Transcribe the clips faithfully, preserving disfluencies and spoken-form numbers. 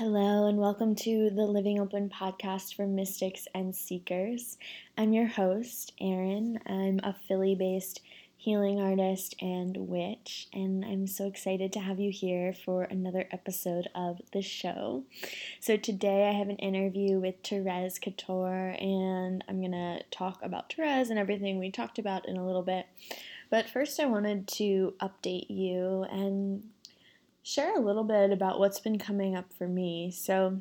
Hello, and welcome to the Living Open podcast for mystics and seekers. I'm your host, Erin. I'm a Philly based healing artist and witch, and I'm so excited to have you here for another episode of the show. So, today I have an interview with Therese Couture, and I'm going to talk about Therese and everything we talked about in a little bit. But first, I wanted to update you and share a little bit about what's been coming up for me. So,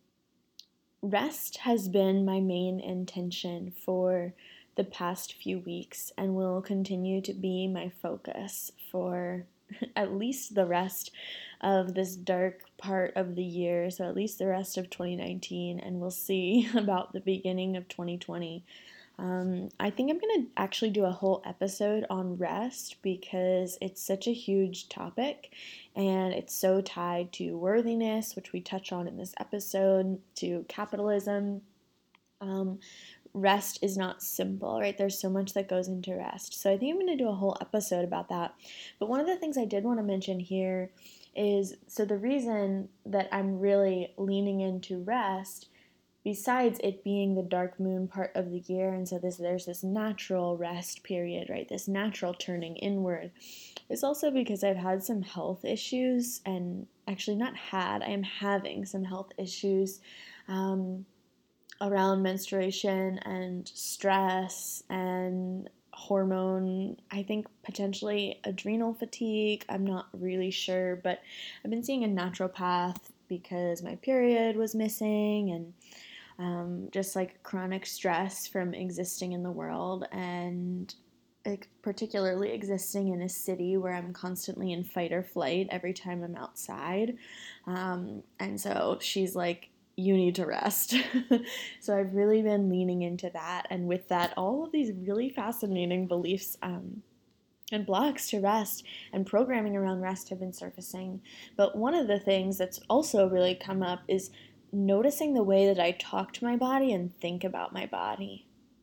rest has been my main intention for the past few weeks and will continue to be my focus for at least the rest of this dark part of the year. So, at least the rest of twenty nineteen, and we'll see about the beginning of twenty twenty. Um, I think I'm going to actually do a whole episode on rest because it's such a huge topic and it's so tied to worthiness, which we touch on in this episode, to capitalism. Um, rest is not simple, right? There's so much that goes into rest. So I think I'm going to do a whole episode about that. But one of the things I did want to mention here is, so the reason that I'm really leaning into rest, besides it being the dark moon part of the year, and so this there's this natural rest period, right? This natural turning inward. It's also because I've had some health issues, and actually not had, I am having some health issues um, around menstruation and stress and hormone, I think potentially adrenal fatigue. I'm not really sure, but I've been seeing a naturopath because my period was missing, and um, just like chronic stress from existing in the world, and particularly existing in a city where I'm constantly in fight or flight every time I'm outside. Um, and so she's like, you need to rest. So I've really been leaning into that. And with that, all of these really fascinating beliefs um, and blocks to rest and programming around rest have been surfacing. But one of the things that's also really come up is noticing the way that I talk to my body and think about my body.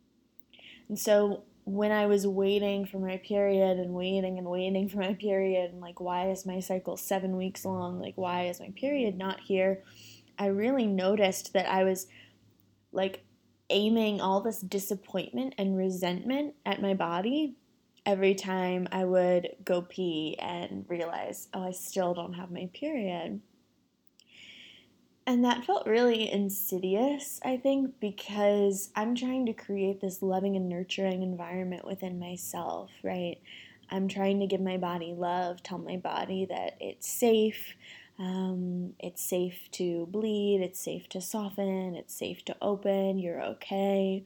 And so when I was waiting for my period and waiting and waiting for my period, and like, why is my cycle seven weeks long? Like, why is my period not here? I really noticed that I was like aiming all this disappointment and resentment at my body every time I would go pee and realize, oh, I still don't have my period. And that felt really insidious, I think, because I'm trying to create this loving and nurturing environment within myself, right? I'm trying to give my body love, tell my body that it's safe, um, it's safe to bleed, it's safe to soften, it's safe to open, you're okay.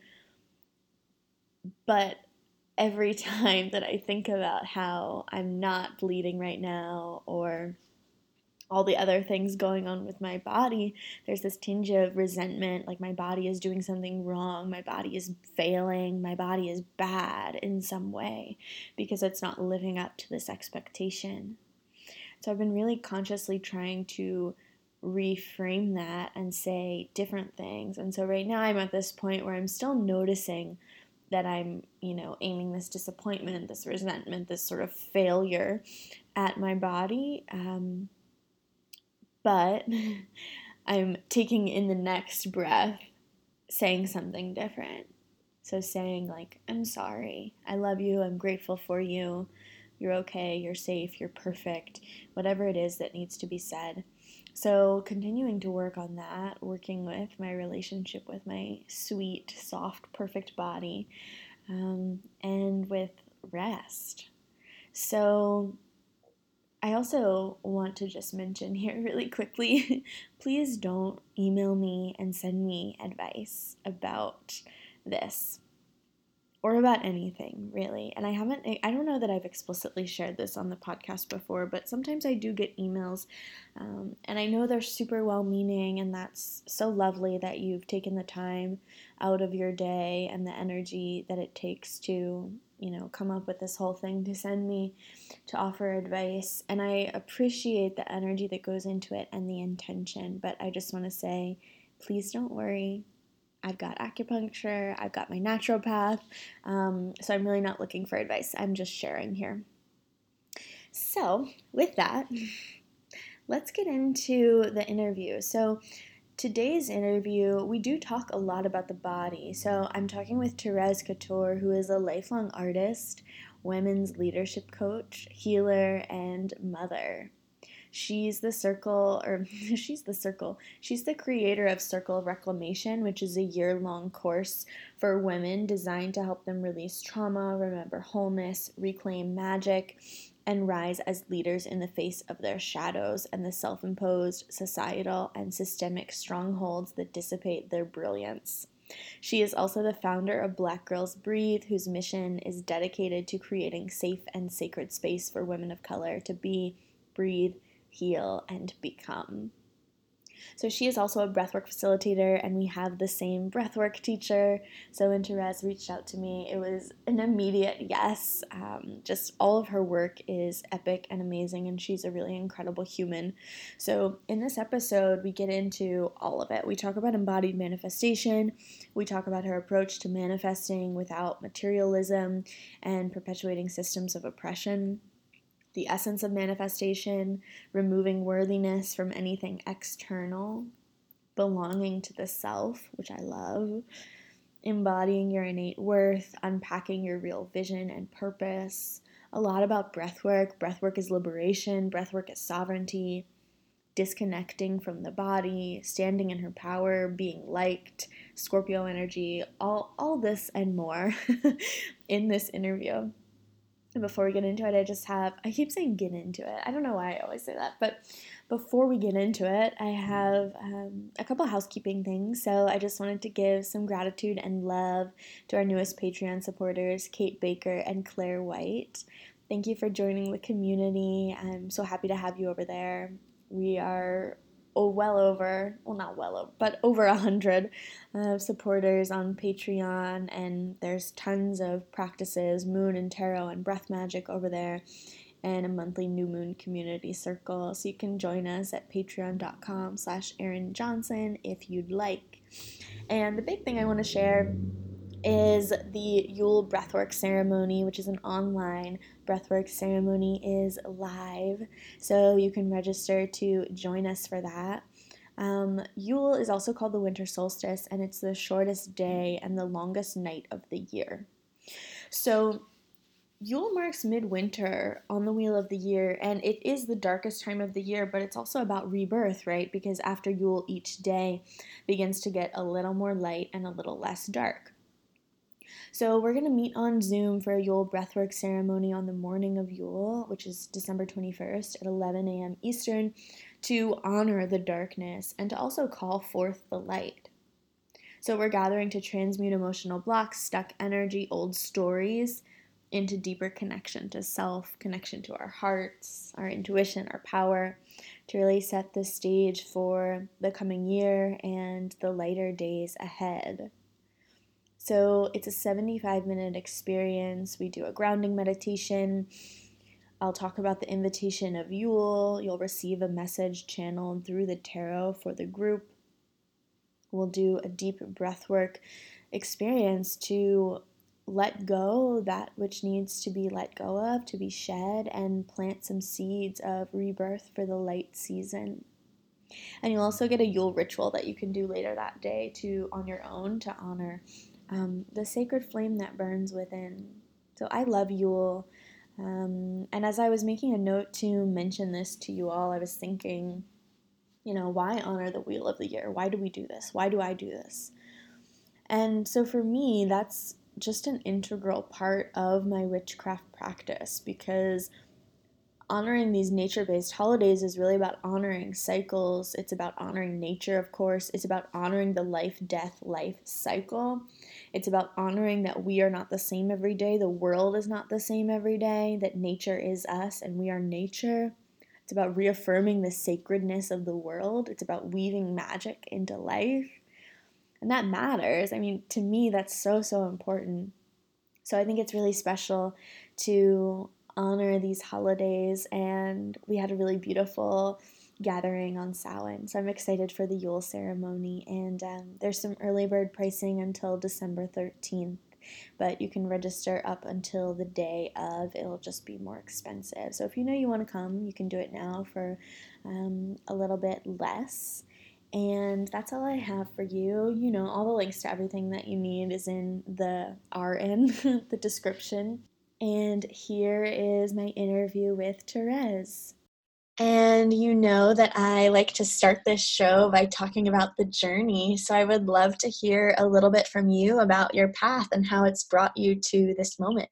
But every time that I think about how I'm not bleeding right now, or all the other things going on with my body, there's this tinge of resentment, like my body is doing something wrong, my body is failing, my body is bad in some way because it's not living up to this expectation. So I've been really consciously trying to reframe that and say different things. And so right now I'm at this point where I'm still noticing that I'm, you know, aiming this disappointment, this resentment, this sort of failure at my body. Um, but I'm taking in the next breath, saying something different. So saying like, I'm sorry, I love you, I'm grateful for you, you're okay, you're safe, you're perfect, whatever it is that needs to be said. So continuing to work on that, working with my relationship with my sweet, soft, perfect body, um, and with rest. So I also want to just mention here really quickly, please don't email me and send me advice about this or about anything, really. And I haven't, I don't know that I've explicitly shared this on the podcast before, but sometimes I do get emails, um, and I know they're super well-meaning, and that's so lovely that you've taken the time out of your day and the energy that it takes to, you know, come up with this whole thing to send me to offer advice. And I appreciate the energy that goes into it and the intention, but I just want to say, please don't worry. I've got acupuncture, I've got my naturopath, um, so I'm really not looking for advice. I'm just sharing here. So, with that, let's get into the interview. So today's interview, we do talk a lot about the body. So I'm talking with Therese Couture, who is a lifelong artist, women's leadership coach, healer, and mother. She's the circle, or she's the circle. She's the creator of Circle of Reclamation, which is a year-long course for women designed to help them release trauma, remember wholeness, reclaim magic, and rise as leaders in the face of their shadows and the self-imposed societal and systemic strongholds that dissipate their brilliance. She is also the founder of Black Girls Breathe, whose mission is dedicated to creating safe and sacred space for women of color to be, breathe, heal, and become. So she is also a breathwork facilitator, and we have the same breathwork teacher. So when Therese reached out to me, it was an immediate yes. Um, just all of her work is epic and amazing, and she's a really incredible human. So in this episode, we get into all of it. We talk about embodied manifestation. We talk about her approach to manifesting without materialism and perpetuating systems of oppression, the essence of manifestation, removing worthiness from anything external, belonging to the self, which I love, embodying your innate worth, unpacking your real vision and purpose, a lot about breathwork. Breathwork is liberation, breathwork is sovereignty, disconnecting from the body, standing in her power, being liked, Scorpio energy, all, all this and more in this interview. And before we get into it, I just have, I keep saying get into it. I don't know why I always say that, but before we get into it, I have um, a couple housekeeping things. So I just wanted to give some gratitude and love to our newest Patreon supporters, Kate Baker and Claire White. Thank you for joining the community. I'm so happy to have you over there. We are oh, well over, well not well over, but over a hundred uh, supporters on Patreon, and there's tons of practices, moon and tarot and breath magic over there, and a monthly new moon community circle. So you can join us at patreon.com slash Erin Johnson if you'd like. And the big thing I want to share is the Yule Breathwork Ceremony, which is an online breathwork ceremony, is live, so you can register to join us for that. Um, Yule is also called the winter solstice, and it's the shortest day and the longest night of the year. So Yule marks midwinter on the wheel of the year, and it is the darkest time of the year, but it's also about rebirth, right? Because after Yule, each day begins to get a little more light and a little less dark. So we're going to meet on Zoom for a Yule breathwork ceremony on the morning of Yule, which is December twenty-first at eleven a.m. Eastern, to honor the darkness and to also call forth the light. So we're gathering to transmute emotional blocks, stuck energy, old stories into deeper connection to self, connection to our hearts, our intuition, our power, to really set the stage for the coming year and the lighter days ahead. So it's a seventy-five minute experience. We do a grounding meditation. I'll talk about the invitation of Yule. You'll receive a message channeled through the tarot for the group. We'll do a deep breathwork experience to let go that which needs to be let go of, to be shed, and plant some seeds of rebirth for the light season. And you'll also get a Yule ritual that you can do later that day to on your own to honor um, the sacred flame that burns within. So I love Yule. Um, and as I was making a note to mention this to you all, I was thinking, you know, why honor the wheel of the year? Why do we do this? Why do I do this? And so for me, that's just an integral part of my witchcraft practice, because honoring these nature-based holidays is really about honoring cycles. It's about honoring nature, of course. It's about honoring the life-death-life cycle. It's about honoring that we are not the same every day. The world is not the same every day. That nature is us and we are nature. It's about reaffirming the sacredness of the world. It's about weaving magic into life. And that matters. I mean, to me, that's so, so important. So I think it's really special to honor these holidays, and we had a really beautiful gathering on Samhain. So I'm excited for the Yule ceremony, and um, there's some early bird pricing until December thirteenth, but you can register up until the day of. It'll just be more expensive. So if you know you want to come, you can do it now for um, a little bit less. And that's all I have for you. You know, all the links to everything that you need is in the are in the description. And here is my interview with Therese. And you know that I like to start this show by talking about the journey. So I would love to hear a little bit from you about your path and how it's brought you to this moment.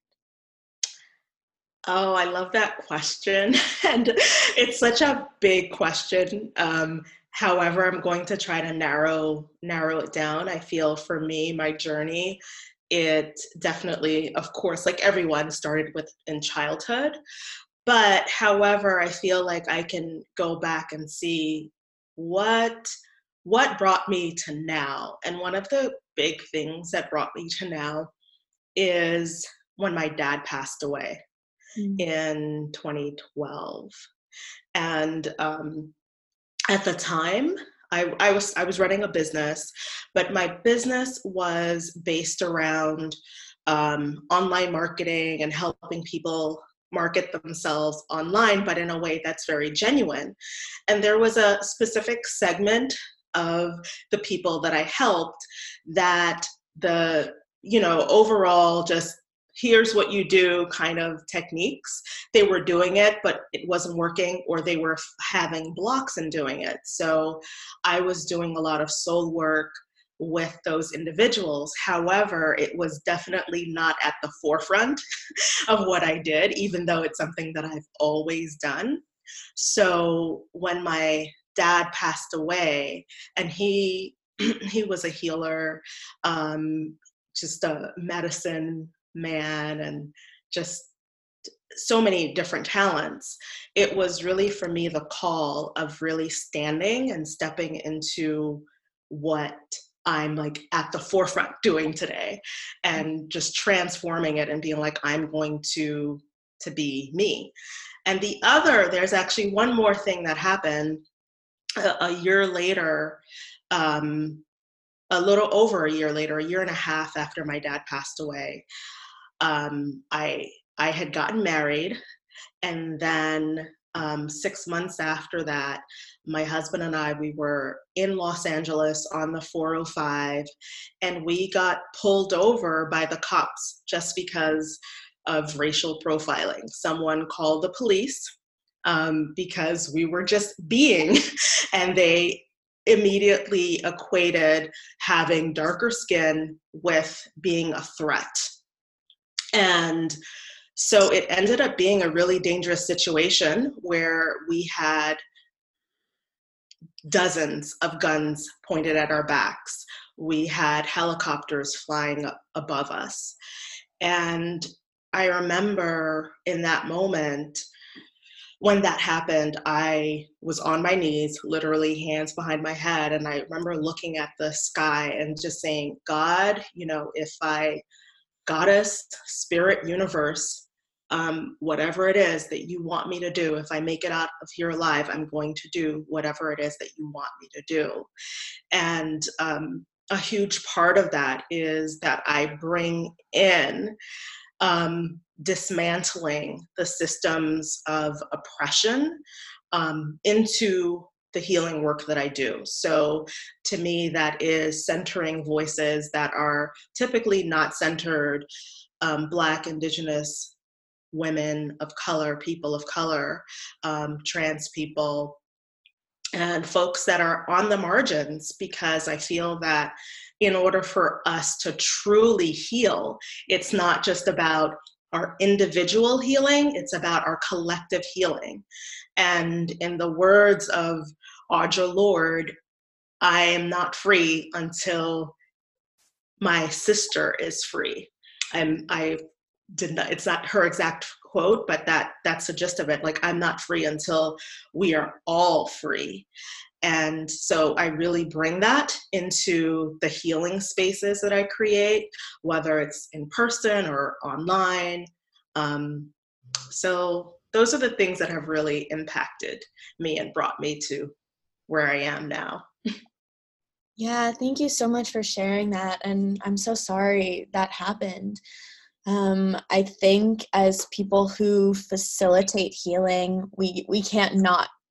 Oh, I love that question. And it's such a big question. Um, however, I'm going to try to narrow narrow it down. I feel for me, my journey, it definitely, of course, like everyone, started with in childhood. But however, I feel like I can go back and see what what brought me to now. And one of the big things that brought me to now is when my dad passed away Mm. in twenty twelve. And um, at the time, I, I was I was running a business, but my business was based around um, online marketing and helping people market themselves online, but in a way that's very genuine. And there was a specific segment of the people that I helped that the, you know, overall just here's what you do kind of techniques. They were doing it, but it wasn't working, or they were having blocks in doing it. So I was doing a lot of soul work with those individuals. However, it was definitely not at the forefront of what I did, even though it's something that I've always done. So when my dad passed away, and he he was a healer, um, just a medicine man, and just so many different talents. It was really for me the call of really standing and stepping into what I'm like at the forefront doing today, and just transforming it and being like, I'm going to to be me. And the other, there's actually one more thing that happened a, a year later, um, a little over a year later, a year and a half after my dad passed away. Um, I I had gotten married, and then um, six months after that, my husband and I, we were in Los Angeles on the four oh five, and we got pulled over by the cops just because of racial profiling. Someone called the police um, because we were just being, and they immediately equated having darker skin with being a threat. And so it ended up being a really dangerous situation where we had dozens of guns pointed at our backs. We had helicopters flying up above us. And I remember in that moment, when that happened, I was on my knees, literally hands behind my head. And I remember looking at the sky and just saying, God, you know, if I, Goddess, Spirit, Universe, um, whatever it is that you want me to do, if I make it out of here alive, I'm going to do whatever it is that you want me to do. And um, a huge part of that is that I bring in um, dismantling the systems of oppression um, into the healing work that I do. So to me, that is centering voices that are typically not centered, um, Black, Indigenous, women of color, people of color, um, trans people, and folks that are on the margins, because I feel that in order for us to truly heal, it's not just about our individual healing, it's about our collective healing. And in the words of Audre Lorde, I am not free until my sister is free. I'm, I did not, it's not her exact quote, but that that's the gist of it. Like, I'm not free until we are all free. And so I really bring that into the healing spaces that I create, whether it's in person or online. Um, so those are the things that have really impacted me and brought me to where I am now. Yeah, thank you so much for sharing that. And I'm so sorry that happened. Um, I think as people who facilitate healing, we, we can't not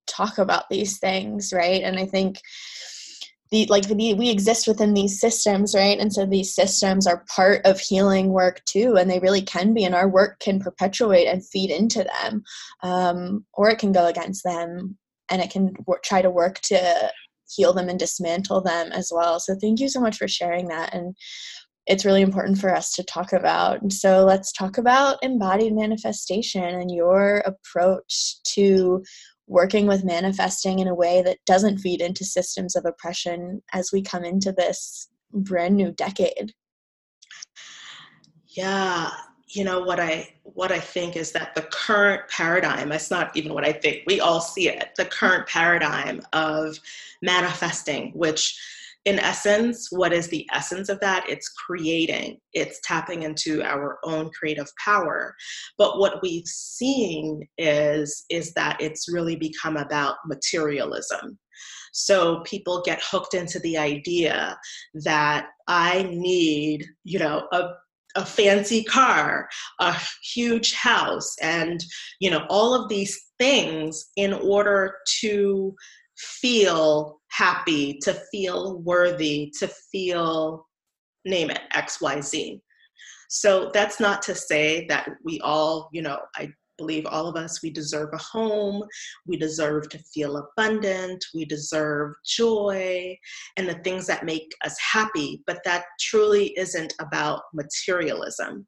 talk about these things, right? And I think the like the, we exist within these systems, right? And so these systems are part of healing work too, and they really can be, and our work can perpetuate and feed into them, um, or it can go against them, and it can w- try to work to heal them and dismantle them as well. So thank you so much for sharing that, and it's really important for us to talk about. And so let's talk about embodied manifestation and your approach to working with manifesting in a way that doesn't feed into systems of oppression as we come into this brand new decade. Yeah, you know what I what I think is that the current paradigm, it's not even what I think, we all see it, the current paradigm of manifesting, which in essence, what is the essence of that? It's creating, it's tapping into our own creative power. But what we've seen is, is that it's really become about materialism. So people get hooked into the idea that I need, you know, a a fancy car, a huge house, and, you know, all of these things in order to feel happy, to feel worthy, to feel, name it, X Y Z. So that's not to say that we all, you know, I believe all of us, we deserve a home, we deserve to feel abundant, we deserve joy and the things that make us happy, but that truly isn't about materialism.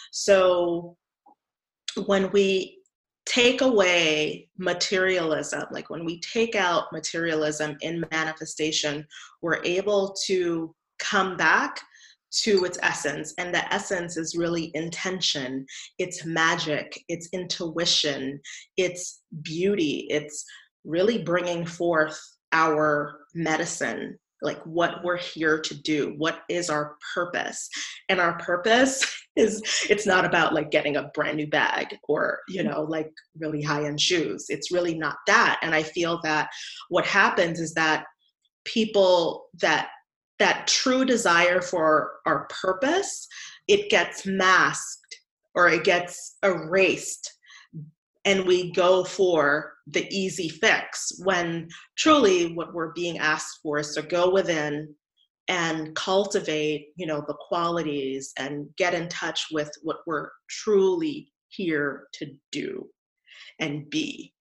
So when we take away materialism, like when we take out materialism in manifestation, we're able to come back to its essence. And the essence is really intention, it's magic, it's intuition, it's beauty, it's really bringing forth our medicine, like what we're here to do, what is our purpose. And our purpose is, it's not about like getting a brand new bag or, you know, like really high-end shoes. It's really not that. And I feel that what happens is that people that that true desire for our purpose, it gets masked or it gets erased, and we go for the easy fix when truly what we're being asked for is to go within and cultivate, you know, the qualities and get in touch with what we're truly here to do and be.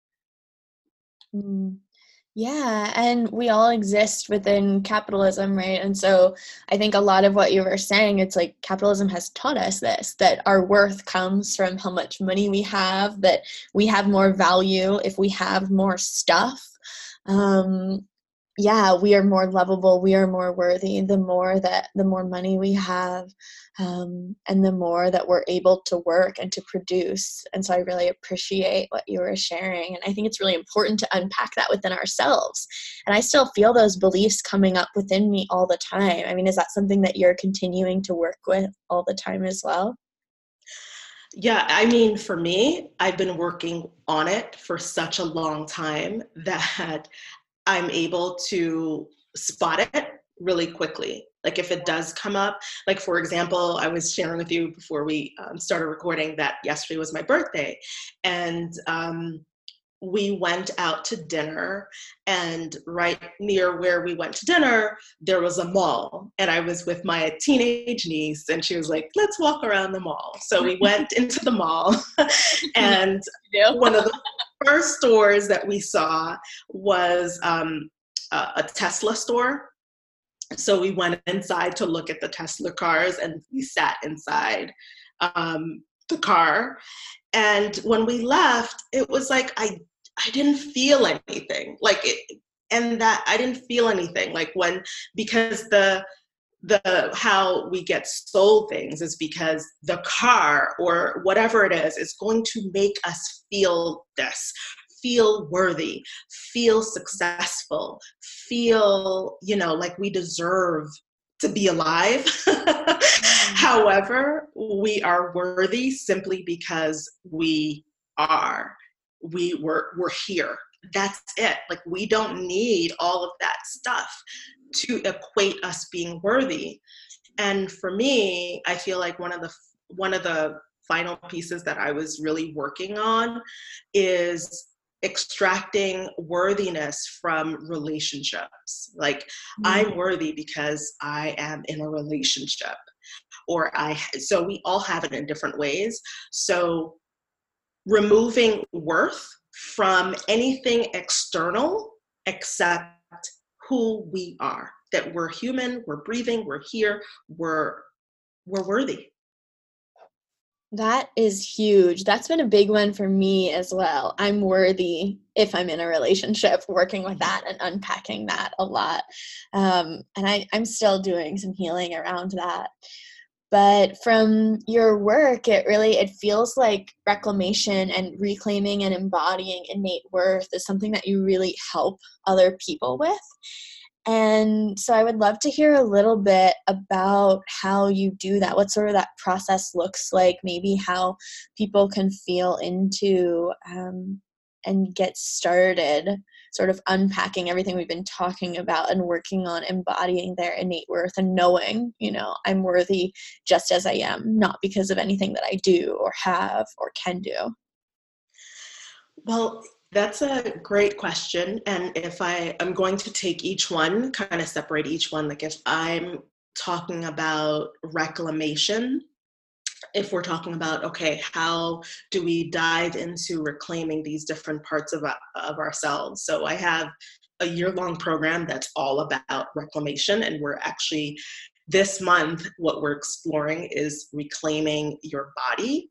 Mm. Yeah, and we all exist within capitalism, right? And so I think a lot of what you were saying, it's like capitalism has taught us this, that our worth comes from how much money we have, that we have more value if we have more stuff. Um, yeah, we are more lovable, we are more worthy, the more that, the more money we have, um, and the more that we're able to work and to produce. And so I really appreciate what you were sharing. And I think it's really important to unpack that within ourselves. And I still feel those beliefs coming up within me all the time. I mean, is that something that you're continuing to work with all the time as well? Yeah, I mean, for me, I've been working on it for such a long time that I'm able to spot it really quickly. Like if it does come up, like for example, I was sharing with you before we um, started recording that yesterday was my birthday, and um, we went out to dinner, and right near where we went to dinner, there was a mall, and I was with my teenage niece, and she was like, let's walk around the mall. So we went into the mall, and one of the first stores that we saw was um, a, a Tesla store. So we went inside to look at the Tesla cars, and we sat inside um, the car. And when we left, it was like I I didn't feel anything. Like it, and that I didn't feel anything. Like when, because the the how we get sold things is because the car or whatever it is is going to make us feel this, feel worthy, feel successful, feel, you know, like we deserve to be alive. However, we are worthy simply because we are. We were we're here. That's it. Like we don't need all of that stuff to equate us being worthy. And for me, I feel like one of the one of the final pieces that I was really working on is extracting worthiness from relationships. Like, mm-hmm. I'm worthy because I am in a relationship, or I, so we all have it in different ways. So removing worth from anything external except who we are, that we're human, we're breathing, we're here, we're, we're worthy. That is huge. That's been a big one for me as well. I'm worthy if I'm in a relationship, working with that and unpacking that a lot. Um, and I, I'm still doing some healing around that. But from your work, it really, it feels like reclamation and reclaiming and embodying innate worth is something that you really help other people with. And so I would love to hear a little bit about how you do that, what sort of that process looks like, maybe how people can feel into um, and get started sort of unpacking everything we've been talking about and working on embodying their innate worth and knowing, you know, I'm worthy just as I am, not because of anything that I do or have or can do. Well, that's a great question. And if I am going to take each one, kind of separate each one, like if I'm talking about reclamation, if we're talking about, okay, how do we dive into reclaiming these different parts of, of ourselves? So I have a year-long program that's all about reclamation. And we're actually, this month, what we're exploring is reclaiming your body.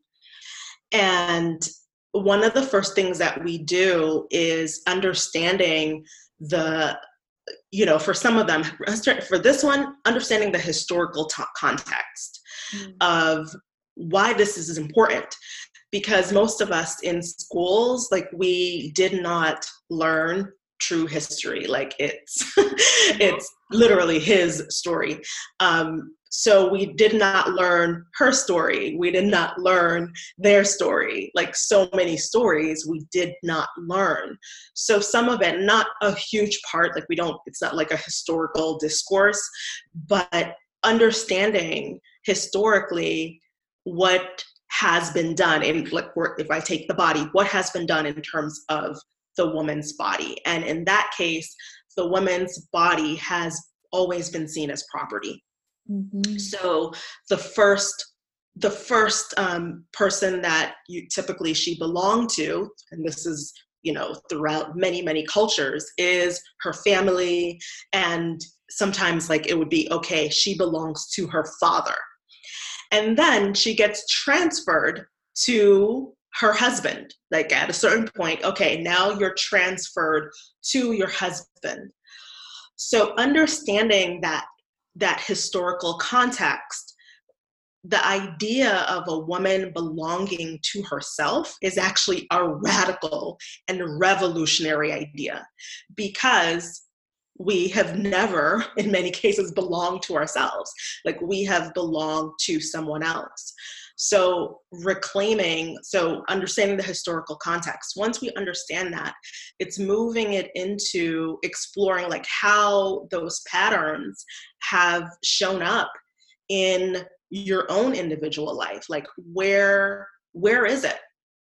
And one of the first things that we do is understanding the, you know, for some of them, for this one, understanding the historical t- context mm. of why this is important. Because most of us in schools, like, we did not learn true history. Like, it's, it's literally his story. Um, So we did not learn her story. We did not learn their story. Like, so many stories we did not learn. So some of it, not a huge part, like we don't, it's not like a historical discourse, but understanding historically what has been done in, like, if I take the body, what has been done in terms of the woman's body. And in that case, the woman's body has always been seen as property. Mm-hmm. So the first, the first um, person that you typically she belonged to, and this is, you know, throughout many, many cultures, is her family. And sometimes, like, it would be, okay, she belongs to her father. And then she gets transferred to her husband. Like, at a certain point, okay, now you're transferred to your husband. So understanding that that historical context, the idea of a woman belonging to herself is actually a radical and revolutionary idea, because we have never, in many cases, belonged to ourselves. Like, we have belonged to someone else. So reclaiming, so understanding the historical context, once we understand that, it's moving it into exploring, like, how those patterns have shown up in your own individual life. Like, where, where is it?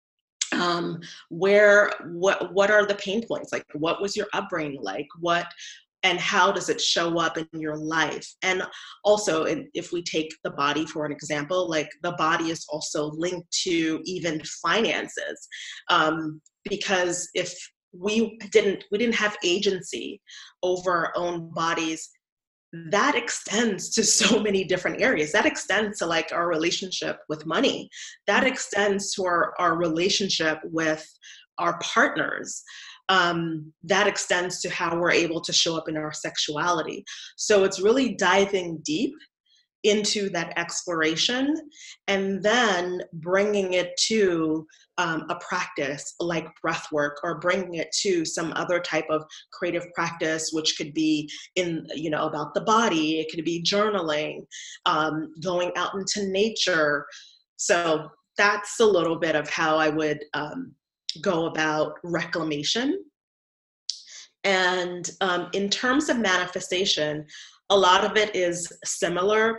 Um, where, what, what are the pain points? Like, what was your upbringing like? What, and how does it show up in your life? And also, if we take the body for an example, like, the body is also linked to even finances. Um, because if we didn't, we didn't have agency over our own bodies, that extends to so many different areas. That extends to, like, our relationship with money. That extends to our, our relationship with our partners. Um, that extends to how we're able to show up in our sexuality. So it's really diving deep into that exploration and then bringing it to um, a practice like breath work, or bringing it to some other type of creative practice, which could be in, you know, about the body. It could be journaling, um, going out into nature. So that's a little bit of how I would um, go about reclamation. And um, in terms of manifestation, a lot of it is similar.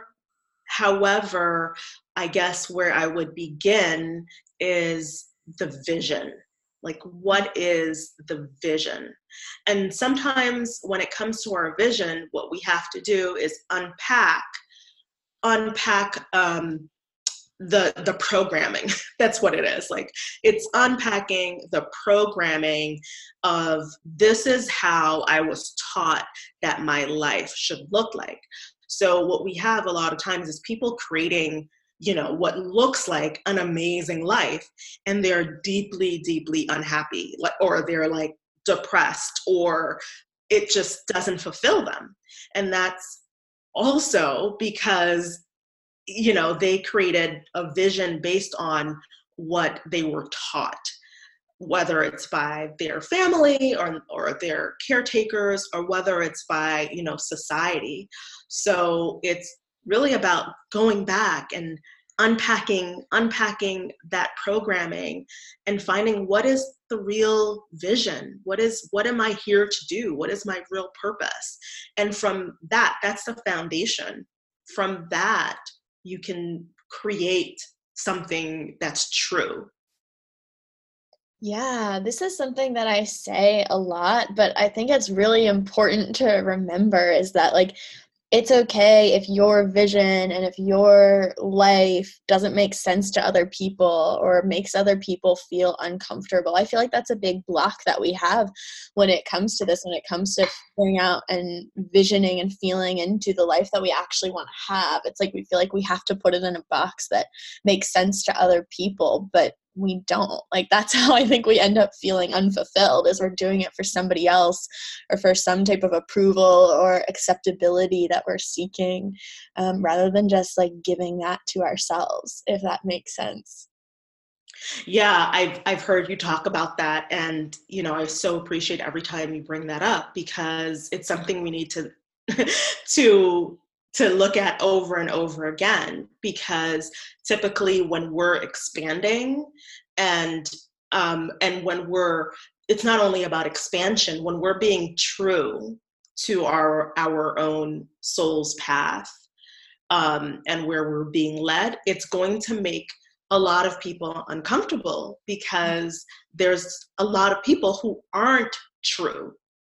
However, I guess where I would begin is the vision. Like, what is the vision? And sometimes when it comes to our vision, what we have to do is unpack, unpack um, the the programming. That's what it is. Like, it's unpacking the programming of, this is how I was taught that my life should look like. So what we have a lot of times is people creating, you know, what looks like an amazing life, and they're deeply, deeply unhappy, like, or they're like depressed, or it just doesn't fulfill them. And that's also because, you know, they created a vision based on what they were taught, whether it's by their family or or their caretakers, or whether it's by, you know, society. So it's really about going back and unpacking unpacking that programming and finding, what is the real vision? What is what am I here to do? What is my real purpose? And from that, that's the foundation. From that, you can create something that's true. Yeah, this is something that I say a lot, but I think it's really important to remember is that, like, it's okay if your vision and if your life doesn't make sense to other people or makes other people feel uncomfortable. I feel like that's a big block that we have when it comes to this, when it comes to figuring out and visioning and feeling into the life that we actually want to have. It's like we feel like we have to put it in a box that makes sense to other people, but we don't. Like, that's how I think we end up feeling unfulfilled, is we're doing it for somebody else or for some type of approval or acceptability that we're seeking, um, rather than just like giving that to ourselves, if that makes sense. Yeah, I've I've heard you talk about that, and you know, I so appreciate every time you bring that up, because it's something we need to to to look at over and over again. Because typically, when we're expanding, and um, and when we're, it's not only about expansion. When we're being true to our our own soul's path, um, and where we're being led, it's going to make a lot of people uncomfortable, because there's a lot of people who aren't true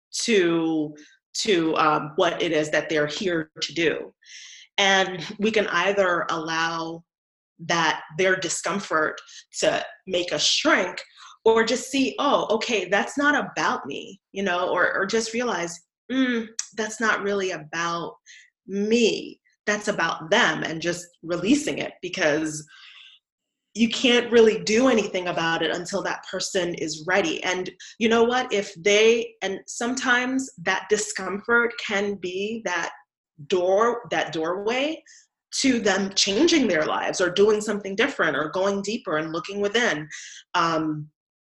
to to um, what it is that they're here to do. And we can either allow that their discomfort to make us shrink, or just see, oh, okay, that's not about me, you know, or, or just realize, mm, that's not really about me. That's about them, and just releasing it, because you can't really do anything about it until that person is ready. And you know what? If they, and sometimes that discomfort can be that door, that doorway to them changing their lives, or doing something different, or going deeper and looking within. Um,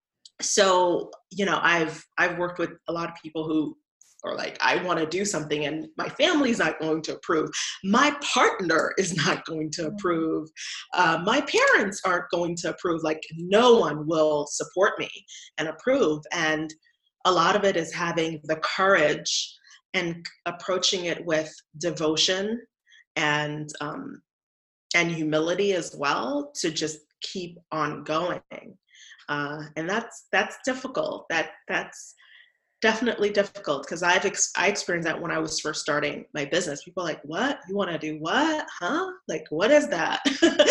so, you know, I've, I've worked with a lot of people who or like, I want to do something and my family's not going to approve. My partner is not going to approve. Uh, my parents aren't going to approve. Like, no one will support me and approve. And a lot of it is having the courage and approaching it with devotion and um, and humility as well, to just keep on going. Uh, and that's that's difficult. That that's definitely difficult, because I've ex- I experienced that when I was first starting my business. People are like, what? You want to do what? Huh? Like, what is that?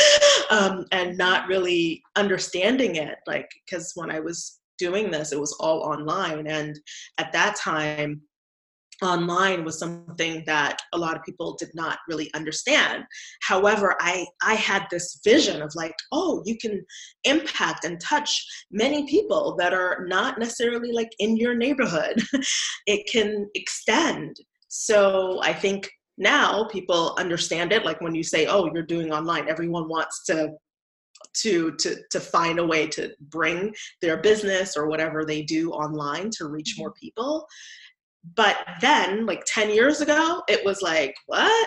um, and not really understanding it. Like, because when I was doing this, it was all online. And at that time, online was something that a lot of people did not really understand. However, I, I had this vision of like, oh, you can impact and touch many people that are not necessarily like in your neighborhood. It can extend. So I think now people understand it. Like when you say, oh, you're doing online, everyone wants to to to to find a way to bring their business or whatever they do online to reach more people. But then, like ten years ago, it was like, what?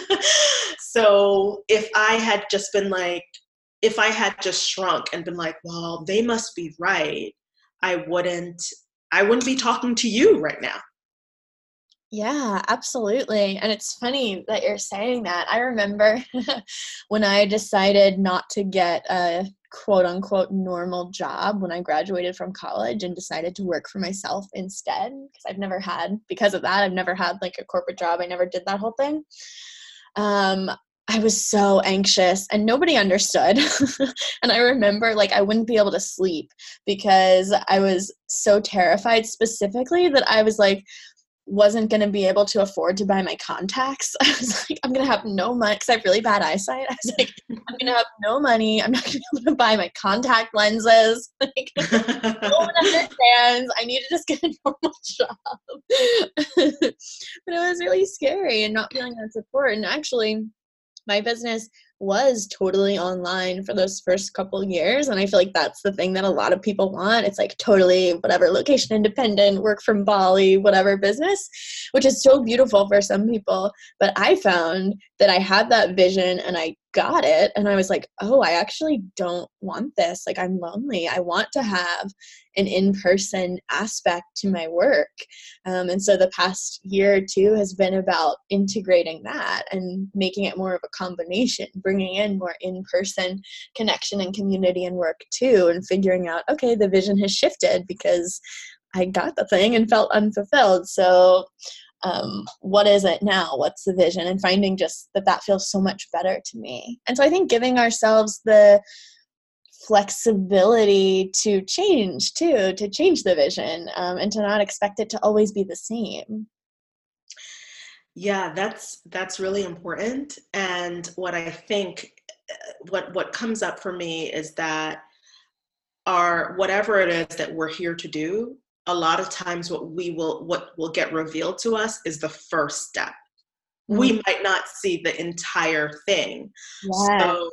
So if I had just been like, if I had just shrunk and been like, well, they must be right, I wouldn't, I wouldn't be talking to you right now. Yeah, absolutely. And it's funny that you're saying that. I remember when I decided not to get a quote unquote normal job when I graduated from college and decided to work for myself instead, because I've never had, because of that, I've never had like a corporate job. I never did that whole thing. Um, I was so anxious and nobody understood. And I remember like I wouldn't be able to sleep because I was so terrified, specifically that I was like, wasn't going to be able to afford to buy my contacts. I was like, I'm going to have no money because I have really bad eyesight. I was like, I'm going to have no money. I'm not going to be able to buy my contact lenses. Like, no one understands. I need to just get a normal job. But it was really scary and not feeling that support. And actually, my business was totally online for those first couple years. And I feel like that's the thing that a lot of people want. It's like totally whatever, location independent, work from Bali, whatever business, which is so beautiful for some people. But I found that I had that vision and I got it. And I was like, oh, I actually don't want this. Like, I'm lonely. I want to have an in-person aspect to my work. Um, and so the past year or two has been about integrating that and making it more of a combination, bringing in more in-person connection and community and work too, and figuring out, okay, the vision has shifted because I got the thing and felt unfulfilled. So um, what is it now? What's the vision? And finding just that that feels so much better to me. And so I think giving ourselves the flexibility to change too, to change the vision, um, and to not expect it to always be the same. Yeah, that's that's really important. And what I think, what what comes up for me is that our whatever it is that we're here to do, a lot of times what we will what will get revealed to us is the first step. Mm-hmm. We might not see the entire thing. Yeah. So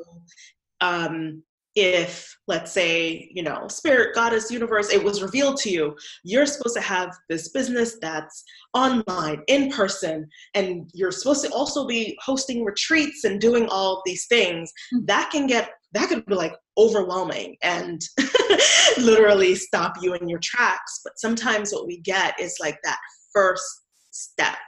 um if, let's say, you know, spirit, goddess, universe, it was revealed to you, you're supposed to have this business that's online, in person, and you're supposed to also be hosting retreats and doing all of these things, that can get, that could be like overwhelming and literally stop you in your tracks. But sometimes what we get is like that first step,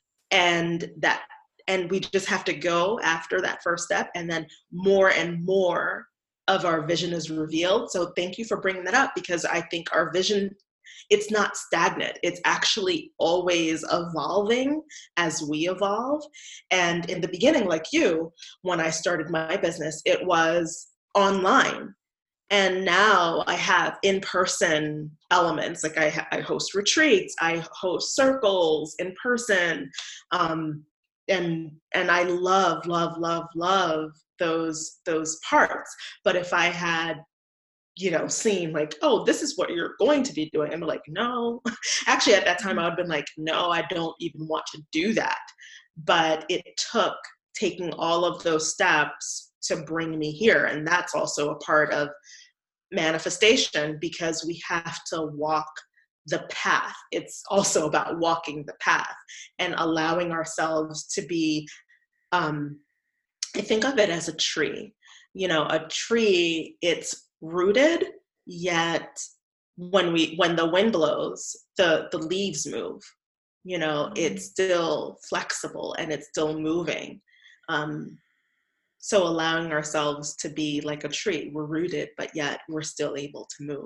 and that, and we just have to go after that first step, and then more and more of our vision is revealed. So thank you for bringing that up, because I think our vision, it's not stagnant. It's actually always evolving as we evolve. And in the beginning, like you, when I started my business, it was online. And now I have in-person elements. Like I, I host retreats, I host circles in person. Um, and, and I love, love, love, love those, those parts. But if I had, you know, seen like, oh, this is what you're going to be doing, I'm like, no. Actually, at that time, I would have been like, no, I don't even want to do that. But it took taking all of those steps to bring me here. And that's also a part of manifestation, because we have to walk the path. It's also about walking the path and allowing ourselves to be, um, I think of it as a tree. You know, a tree, it's rooted, yet when we when the wind blows, the the leaves move. You know, it's still flexible and it's still moving. Um, so allowing ourselves to be like a tree, we're rooted, but yet we're still able to move.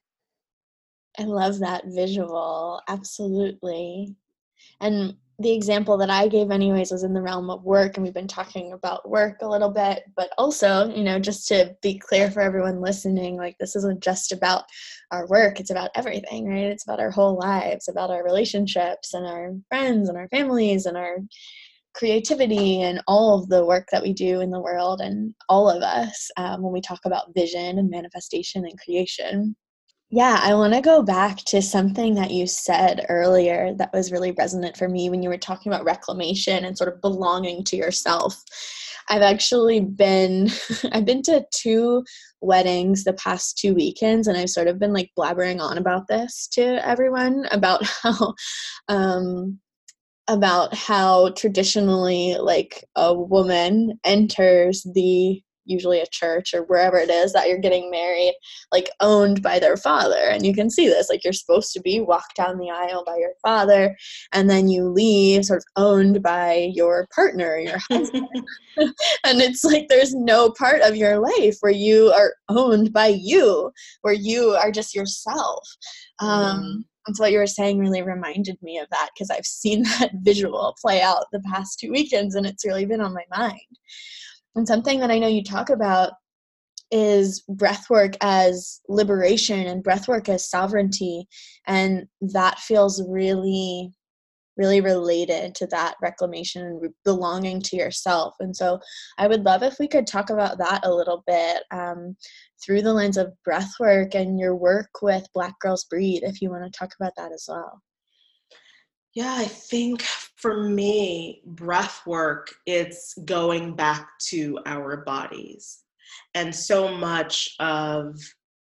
I love that visual. Absolutely. And the example that I gave anyways was in the realm of work, and we've been talking about work a little bit, but also, you know, just to be clear for everyone listening, like this isn't just about our work, it's about everything, right? It's about our whole lives, about our relationships and our friends and our families and our creativity and all of the work that we do in the world, and all of us um, when we talk about vision and manifestation and creation. Yeah, I want to go back to something that you said earlier that was really resonant for me when you were talking about reclamation and sort of belonging to yourself. I've actually been, I've been to two weddings the past two weekends, and I've sort of been like blabbering on about this to everyone about how, um, about how traditionally like a woman enters the usually a church or wherever it is that you're getting married, like owned by their father. And you can see this, like you're supposed to be walked down the aisle by your father, and then you leave sort of owned by your partner, your husband. And it's like there's no part of your life where you are owned by you, where you are just yourself. Um, mm. And so what you were saying really reminded me of that, because I've seen that visual play out the past two weekends, and it's really been on my mind. And something that I know you talk about is breathwork as liberation and breathwork as sovereignty. And that feels really, really related to that reclamation and belonging to yourself. And so I would love if we could talk about that a little bit um, through the lens of breathwork and your work with Black Girls Breathe, if you want to talk about that as well. Yeah, I think for me, breath work, it's going back to our bodies. And so much of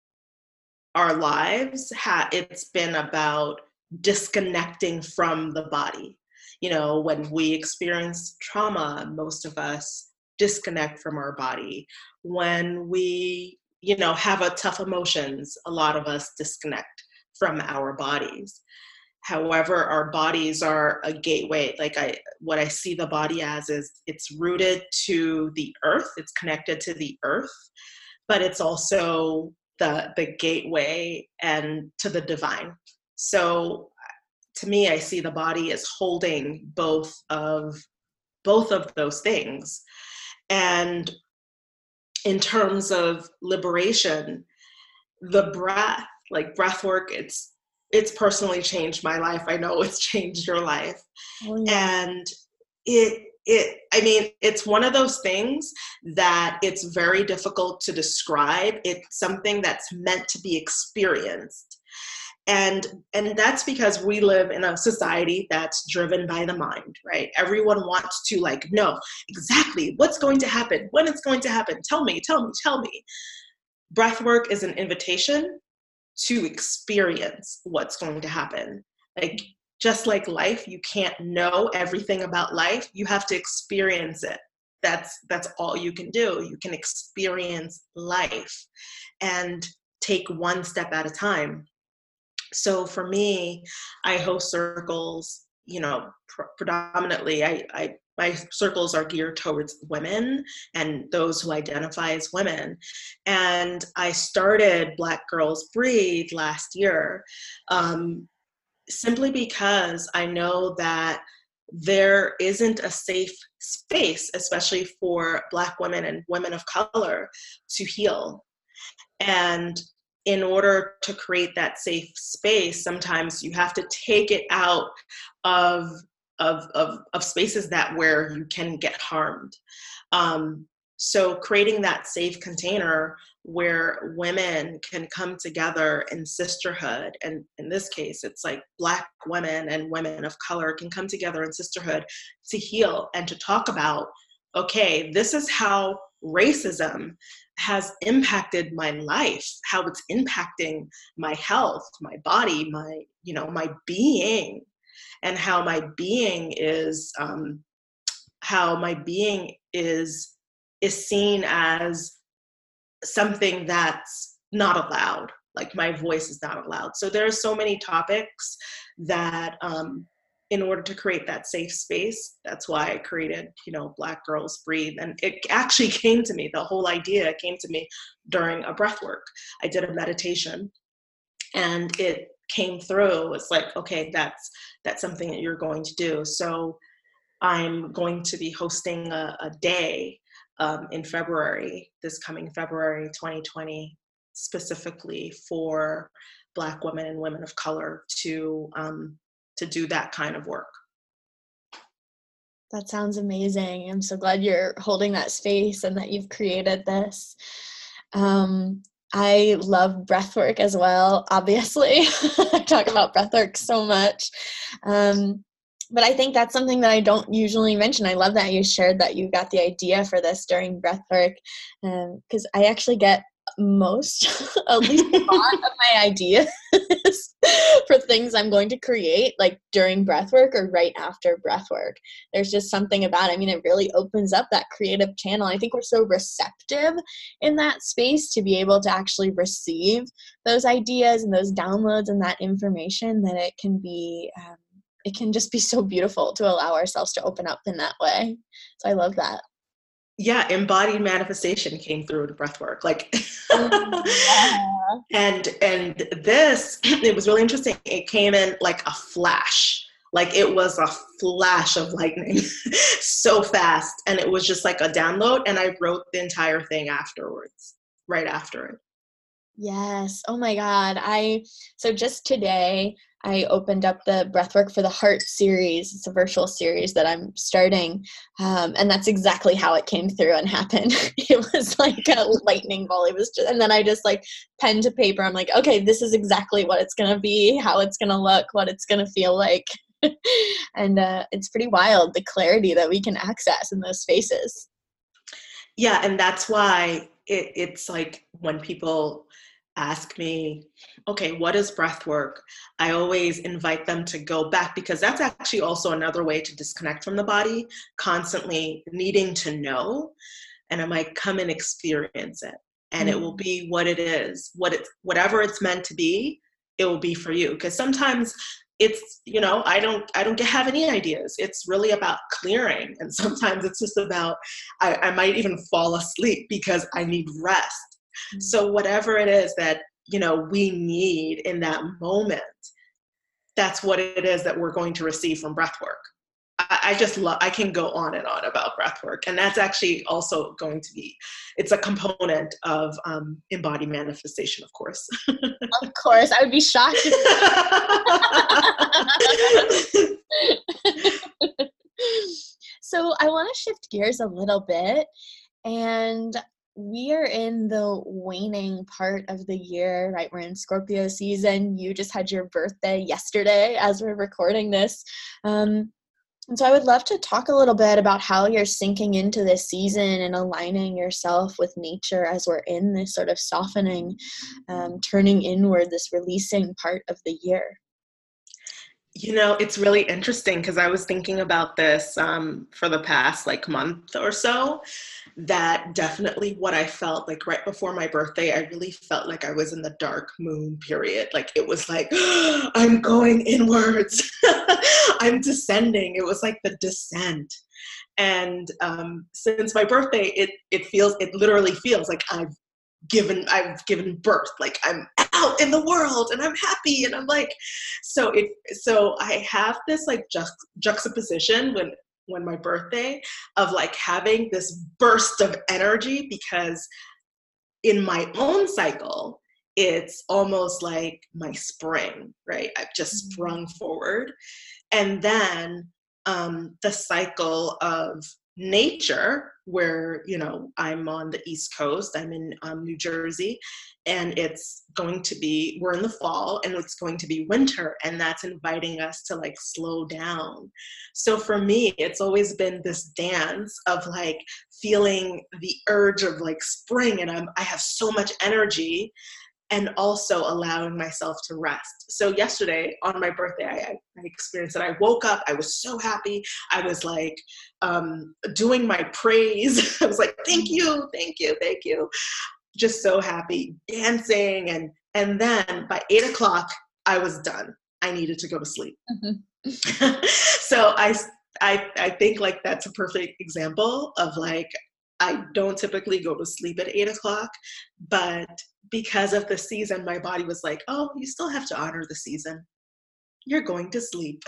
our lives, ha- it's been about disconnecting from the body. You know, when we experience trauma, most of us disconnect from our body. When we, you know, have a tough emotions, a lot of us disconnect from our bodies. However, our bodies are a gateway. Like I, what I see the body as is it's rooted to the earth. It's connected to the earth, but it's also the the gateway and to the divine. So to me, I see the body as holding both of both of those things. And in terms of liberation, the breath, like breath work, it's it's personally changed my life. I know it's changed your life. Oh, yeah. And it it I mean, it's one of those things that it's very difficult to describe. It's something that's meant to be experienced. And and that's because we live in a society that's driven by the mind, right? Everyone wants to like know exactly what's going to happen, when it's going to happen. Tell me, tell me, tell me. Breath work is an invitation to experience what's going to happen. Like, just like life, you can't know everything about life. You have to experience it. That's that's all you can do. You can experience life and take one step at a time. So for me, I host circles, you know, pr- predominantly, I, I my circles are geared towards women and those who identify as women. And I started Black Girls Breathe last year um, simply because I know that there isn't a safe space, especially for Black women and women of color, to heal. And in order to create that safe space, sometimes you have to take it out of of of, of spaces that where you can get harmed. Um, so creating that safe container where women can come together in sisterhood, and in this case, it's like Black women and women of color can come together in sisterhood to heal and to talk about, okay, this is how racism has impacted my life, how it's impacting my health, my body, my, you know, my being, and how my being is, um, how my being is, is seen as something that's not allowed. Like my voice is not allowed. So there are so many topics that, um, in order to create that safe space, that's why I created, you know, Black Girls Breathe. And it actually came to me, the whole idea came to me during a breath work. I did a meditation and it came through. It's like, okay, that's, that's something that you're going to do. So I'm going to be hosting a, a day um, in February, this coming February twenty twenty, specifically for Black women and women of color to, um, to do that kind of work. That sounds amazing. I'm so glad you're holding that space and that you've created this. Um, I love breathwork as well, obviously. I talk about breathwork so much. Um, but I think that's something that I don't usually mention. I love that you shared that you got the idea for this during breathwork, because um, I actually get most, at least a lot of my ideas for things I'm going to create, like during breath work or right after breath work. There's just something about it. I mean, it really opens up that creative channel. I think we're so receptive in that space to be able to actually receive those ideas and those downloads and that information that it can be, um, it can just be so beautiful to allow ourselves to open up in that way. So I love that. Yeah, embodied manifestation came through the breath work. Like, Yeah. and and this, it was really interesting. It came in like a flash. Like it was a flash of lightning, so fast. And it was just like a download. And I wrote the entire thing afterwards, right after it. Yes. Oh my God. I, so just today, I opened up the Breathwork for the Heart series. It's a virtual series that I'm starting. Um, and that's exactly how it came through and happened. It was like a lightning bolt. It was just, and then I just like pen to paper. I'm like, okay, this is exactly what it's going to be, how it's going to look, what it's going to feel like. And uh, it's pretty wild, the clarity that we can access in those spaces. Yeah. And that's why it, it's like when people ask me, okay, what is breath work? I always invite them to go back, because that's actually also another way to disconnect from the body, constantly needing to know. And I'm like, come and experience it. And mm-hmm. It will be what it is, what it's, whatever it's meant to be, it will be for you. Because sometimes it's, you know, I don't, I don't have any ideas. It's really about clearing. And sometimes it's just about, I, I might even fall asleep because I need rest. So whatever it is that, you know, we need in that moment, that's what it is that we're going to receive from breath work. I, I just love, I can go on and on about breath work. And that's actually also going to be, it's a component of um, embodied manifestation, of course. Of course. I would be shocked. So I want to shift gears a little bit, and we are in the waning part of the year, right? We're in Scorpio season. You just had your birthday yesterday as we're recording this. Um, and so I would love to talk a little bit about how you're sinking into this season and aligning yourself with nature as we're in this sort of softening, um, turning inward, this releasing part of the year. You know, it's really interesting because I was thinking about this um, for the past like month or so, that definitely what I felt like right before my birthday, I really felt like I was in the dark moon period. Like it was like, oh, I'm going inwards. I'm descending. It was like the descent. And um, since my birthday, it it feels, it literally feels like I've given, I've given birth. Like I'm out in the world and I'm happy. And I'm like, so it, so I have this like just juxtaposition when, when my birthday of like having this burst of energy, because in my own cycle, it's almost like my spring, right? I've just sprung forward. And then um, the cycle of nature, where, you know, I'm on the East Coast, I'm in um, New Jersey, and it's going to be, we're in the fall and it's going to be winter, and that's inviting us to like slow down. So for me, it's always been this dance of like feeling the urge of like spring, and I'm, I have so much energy, and also allowing myself to rest. So yesterday on my birthday, I, I experienced it. I woke up, I was so happy. I was like um, doing my praise. I was like, thank you, thank you, thank you. Just so happy, dancing. And, and then by eight o'clock, I was done. I needed to go to sleep. Mm-hmm. So I, I, I think like that's a perfect example of like, I don't typically go to sleep at eight o'clock, but because of the season, my body was like, oh, you still have to honor the season. You're going to sleep.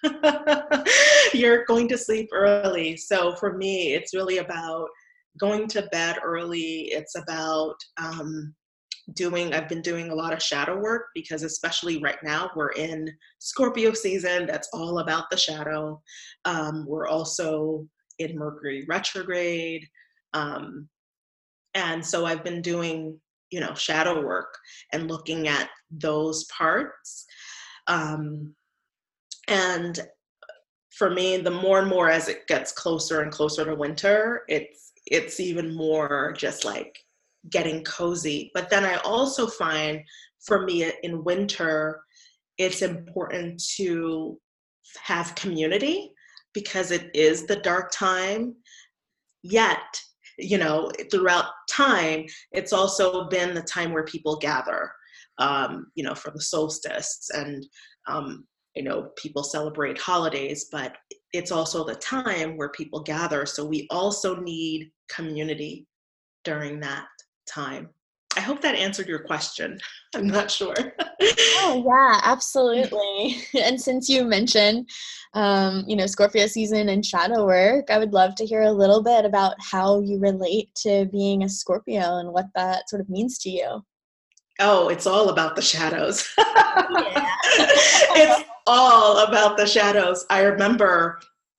You're going to sleep early. So for me, it's really about going to bed early. It's about um, doing, I've been doing a lot of shadow work, because especially right now, we're in Scorpio season. That's all about the shadow. Um, we're also in Mercury retrograde. Um, and so I've been doing, you know, shadow work and looking at those parts. Um, and for me, the more and more as it gets closer and closer to winter, it's, it's even more just like getting cozy. But then I also find for me in winter, it's important to have community because it is the dark time. Yet, you know, throughout time, it's also been the time where people gather, um, you know, for the solstice, and, um, you know, people celebrate holidays, but it's also the time where people gather. So we also need community during that time. I hope that answered your question. I'm not sure. Oh, yeah, absolutely. And since you mentioned, um, you know, Scorpio season and shadow work, I would love to hear a little bit about how you relate to being a Scorpio and what that sort of means to you. Oh, it's all about the shadows. Yeah. It's all about the shadows. I remember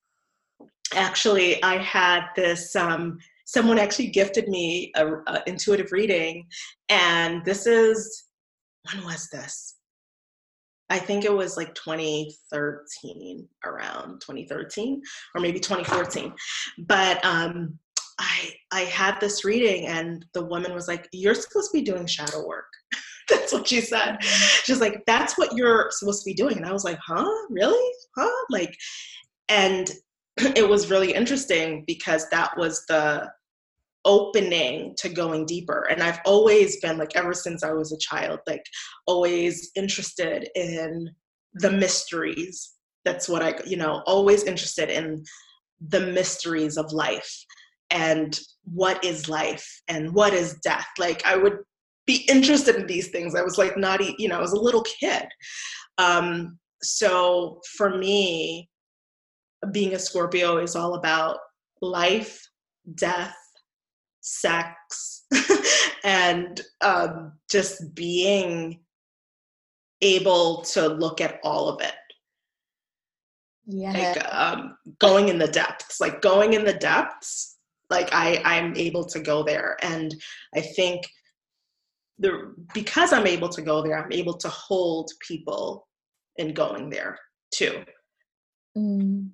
actually I had this, um, someone actually gifted me a, a intuitive reading, and this is, when was this? I think it was like twenty thirteen, around twenty thirteen, or maybe twenty fourteen. But um, I I had this reading, and the woman was like, "You're supposed to be doing shadow work." That's what she said. She's like, "That's what you're supposed to be doing." And I was like, "Huh? Really? Huh?" Like, and it was really interesting because that was the opening to going deeper. And I've always been, like, ever since I was a child, like, always interested in the mysteries. That's what I, you know, always interested in the mysteries of life and what is life and what is death. Like, I would be interested in these things. I was like not, you know, I was a little kid. Um, so for me, being a Scorpio is all about life, death, sex, and um, just being able to look at all of it. Yeah. Like um, going in the depths, like going in the depths, like I, I'm able to go there. And I think the, because I'm able to go there, I'm able to hold people in going there too. Mm.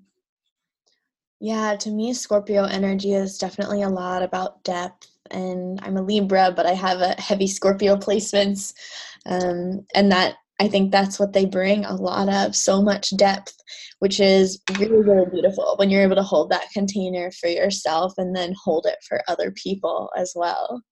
Yeah, to me, Scorpio energy is definitely a lot about depth. And I'm a Libra, but I have a heavy Scorpio placements. Um, and that, I think that's what they bring a lot of, so much depth, which is really, really beautiful when you're able to hold that container for yourself and then hold it for other people as well.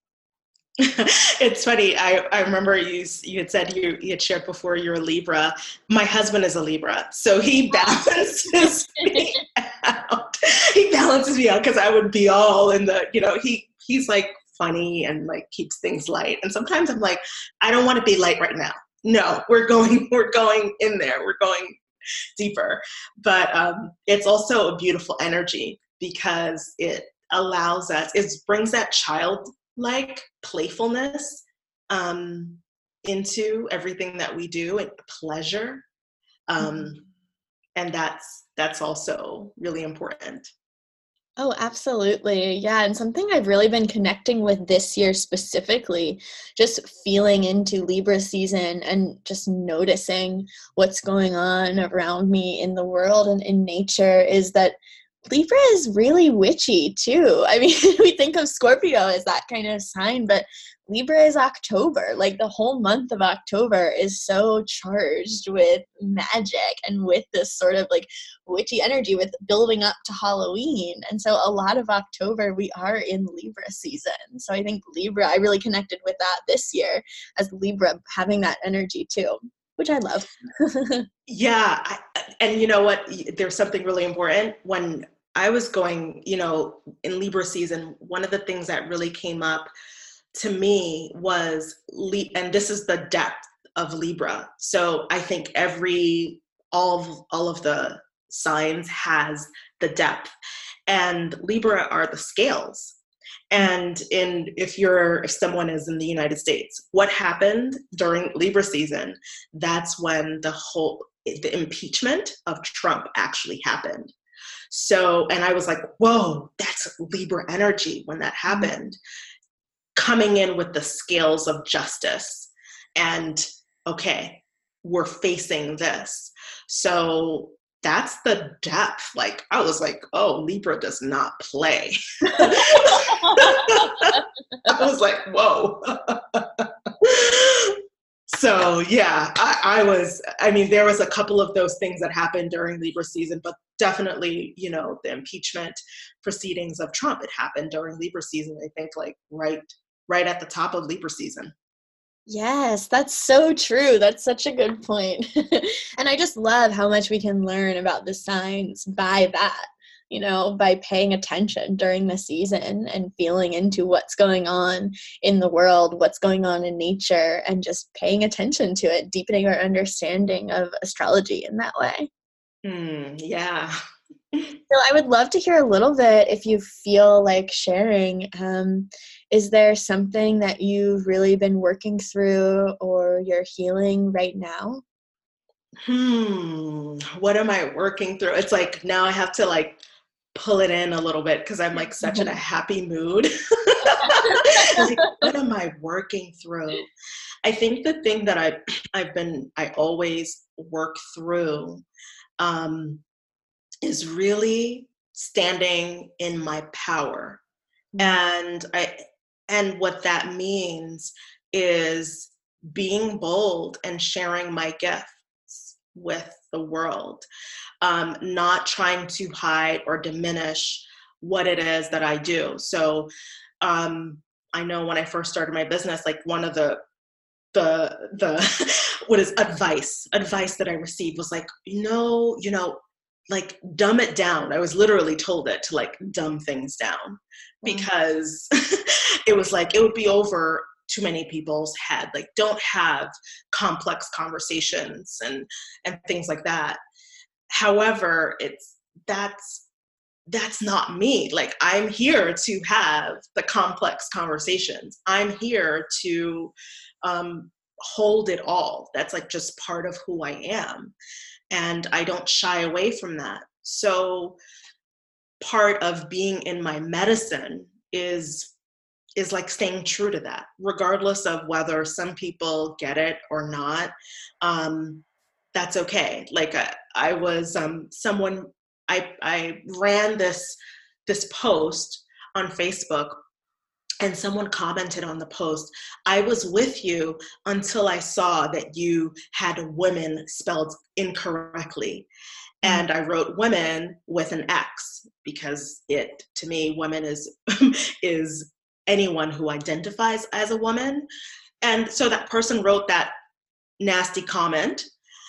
It's funny. I, I remember you you had said you, you had shared before you're a Libra. My husband is a Libra, so he balances me out. He balances me out because I would be all in the, you know, he he's like funny and like keeps things light. And sometimes I'm like, I don't want to be light right now. No, we're going we're going in there. We're going deeper. But um, it's also a beautiful energy because it allows us, it brings that child like playfulness um, into everything that we do, and pleasure, um, mm-hmm. and that's that's also really important. Oh, absolutely. Yeah. And something I've really been connecting with this year specifically, just feeling into Libra season and just noticing what's going on around me in the world and in nature, is that Libra is really witchy too. I mean, we think of Scorpio as that kind of sign, but Libra is October. Like the whole month of October is so charged with magic and with this sort of like witchy energy with building up to Halloween. And so a lot of October we are in Libra season. So I think Libra, I really connected with that this year as Libra having that energy too, which I love. Yeah. I, and you know what? There's something really important. When I was going, you know, in Libra season, one of the things that really came up to me was, and this is the depth of Libra. So I think every, all of, all of the signs has the depth, and Libra are the scales. And in, if you're, if someone is in the United States, what happened during Libra season, that's when the whole, the impeachment of Trump actually happened. So, and I was like, whoa, that's Libra energy when that happened. Mm-hmm. Coming in with the scales of justice and, okay, we're facing this. So that's the depth. Like, I was like, oh, Libra does not play. I was like, whoa. So yeah, I, I was, I mean, there was a couple of those things that happened during Libra season, but definitely, you know, the impeachment proceedings of Trump, it happened during Libra season, I think, like right, right at the top of Libra season. Yes, that's so true. That's such a good point. And I just love how much we can learn about the signs by that, you know, by paying attention during the season and feeling into what's going on in the world, what's going on in nature, and just paying attention to it, deepening our understanding of astrology in that way. Mm, yeah. So I would love to hear a little bit, if you feel like sharing. Um, is there something that you've really been working through or you're healing right now? Hmm. What am I working through? It's like now I have to like pull it in a little bit because I'm like such in a happy mood. Like, what am I working through? I think the thing that I I've been I always work through um, is really standing in my power. And I and what that means is being bold and sharing my gifts with the world, um, not trying to hide or diminish what it is that I do. So um, I know when I first started my business, like one of the the the what is advice advice that I received was like, you know, you know, like dumb it down. I was literally told it to like dumb things down because it was like it would be over too many people's head. Like, don't have complex conversations and and things like that. However, it's that's that's not me. Like, I'm here to have the complex conversations. I'm here to um, hold it all. That's like just part of who I am. And I don't shy away from that. So part of being in my medicine is is like staying true to that, regardless of whether some people get it or not. Um, that's okay. Like I, I was um, someone, I, I ran this this post on Facebook, and someone commented on the post, I was with you until I saw that you had women spelled incorrectly. And I wrote women with an X because it, to me, women is is anyone who identifies as a woman. And so that person wrote that nasty comment.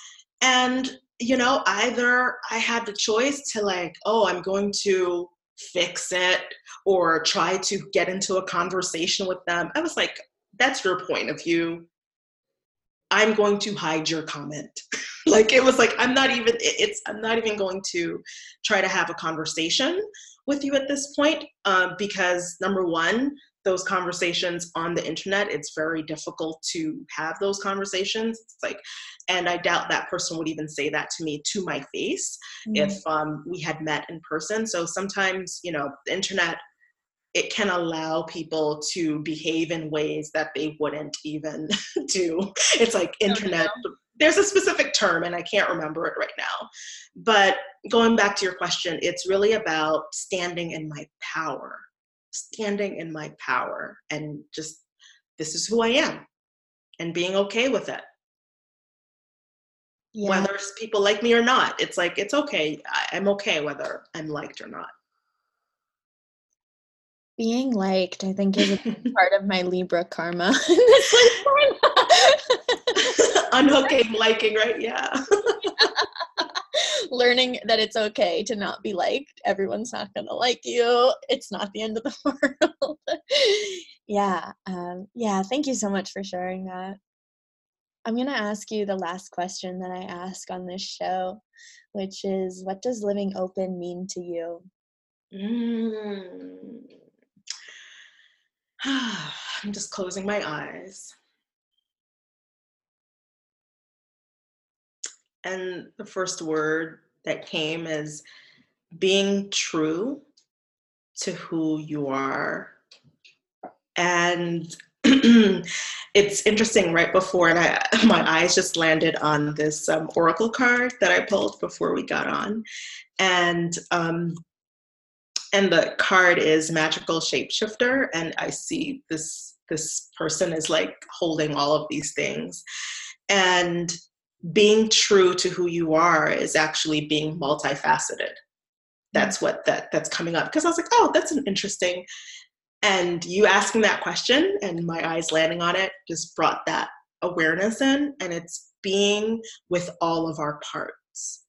And, you know, either I had the choice to like, oh, I'm going to fix it or try to get into a conversation with them. I was like, that's your point of view. I'm going to hide your comment. Like, it was like, I'm not even, it's, I'm not even going to try to have a conversation with you at this point, um, because number one, those conversations on the internet, it's very difficult to have those conversations. It's like, and I doubt that person would even say that to me to my face mm-hmm. if um, we had met in person. So sometimes, you know, the internet, it can allow people to behave in ways that they wouldn't even do. It's like internet, there's a specific term and I can't remember it right now. But going back to your question, it's really about standing in my power, standing in my power and just, this is who I am and being okay with it. Yeah. Whether people like me or not, it's like, it's okay. I'm okay whether I'm liked or not. Being liked, I think, is a part of my Libra karma. Unhooking, liking, right? Yeah. Learning that it's okay to not be liked. Everyone's not going to like you. It's not the end of the world. Yeah. Um, yeah. Thank you so much for sharing that. I'm going to ask you the last question that I ask on this show, which is, what does living open mean to you? Mm. I'm just closing my eyes. And the first word that came is being true to who you are. And It's interesting. Right before, and I, my eyes just landed on this um, oracle card that I pulled before we got on, and um, and the card is magical shapeshifter, and I see this this person is like holding all of these things, and being true to who you are is actually being multifaceted. That's what that that's coming up, because I was like, oh, that's an interesting. And you asking that question and my eyes landing on it just brought that awareness in, and it's being with all of our parts.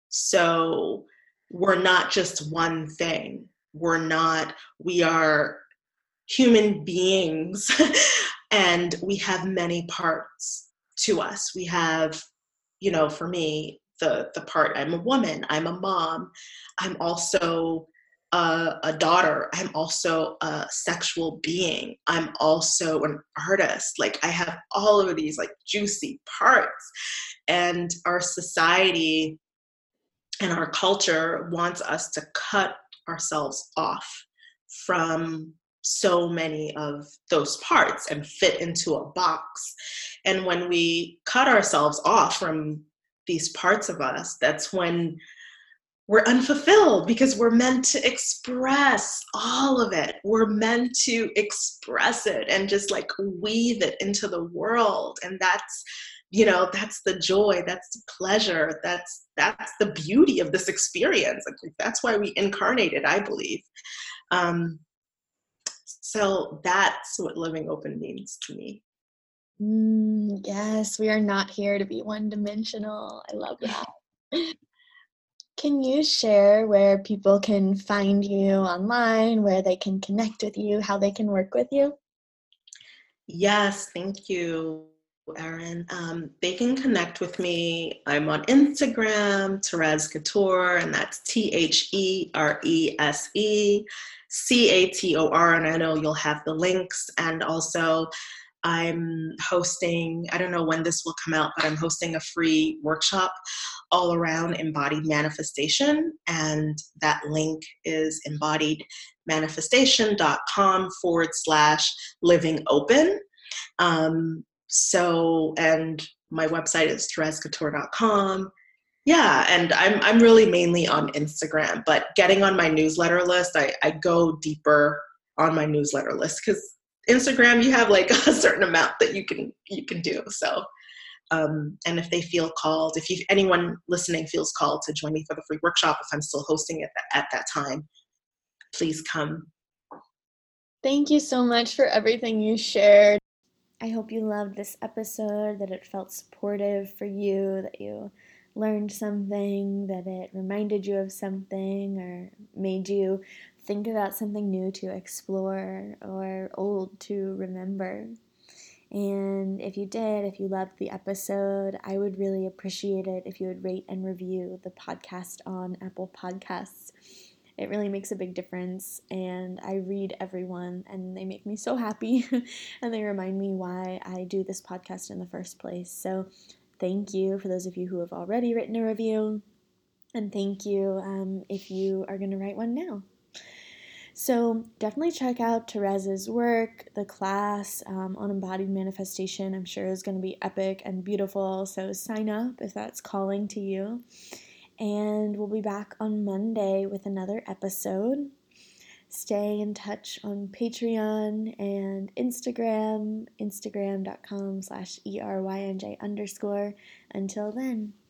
So we're not just one thing. We're not, we are human beings and we have many parts to us. We have, you know, for me, the the part, I'm a woman, I'm a mom, I'm also a, a daughter, I'm also a sexual being, I'm also an artist. Like I have all of these like juicy parts, and our society and our culture wants us to cut ourselves off from so many of those parts and fit into a box. And when we cut ourselves off from these parts of us, that's when we're unfulfilled, because we're meant to express all of it. We're meant to express it and just like weave it into the world. And that's, you know, that's the joy, that's the pleasure, that's that's the beauty of this experience. Like, that's why we incarnated, I believe. Um, so that's what living open means to me. Mm, yes, we are not here to be one-dimensional. I love that. Can you share where people can find you online, where they can connect with you, how they can work with you? Yes, thank you, Erin. Um, they can connect with me. I'm on Instagram, Therese Couture, and that's T H E R E S E C A T O R, and I know you'll have the links. And also, I'm hosting, I don't know when this will come out, but I'm hosting a free workshop all around embodied manifestation. And that link is embodiedmanifestation.com forward slash living open. Um, so, and my website is therese couture dot com. Yeah, and I'm I'm really mainly on Instagram, but getting on my newsletter list, I, I go deeper on my newsletter list, because Instagram, you have like a certain amount that you can you can do. So, um, and if they feel called, if you, anyone listening feels called to join me for the free workshop, if I'm still hosting it at that time, please come. Thank you so much for everything you shared. I hope you loved this episode, that it felt supportive for you, that you learned something, that it reminded you of something, or made you think about something new to explore or old to remember. And if you did, if you loved the episode, I would really appreciate it if you would rate and review the podcast on Apple Podcasts. It really makes a big difference, and I read everyone, and they make me so happy, and they remind me why I do this podcast in the first place. So thank you for those of you who have already written a review, and thank you um, if you are going to write one now. So definitely check out Therese's work. The class um, on embodied manifestation, I'm sure, is going to be epic and beautiful, so sign up if that's calling to you. And we'll be back on Monday with another episode. Stay in touch on Patreon and Instagram, instagram.com slash ERYNJ underscore. Until then.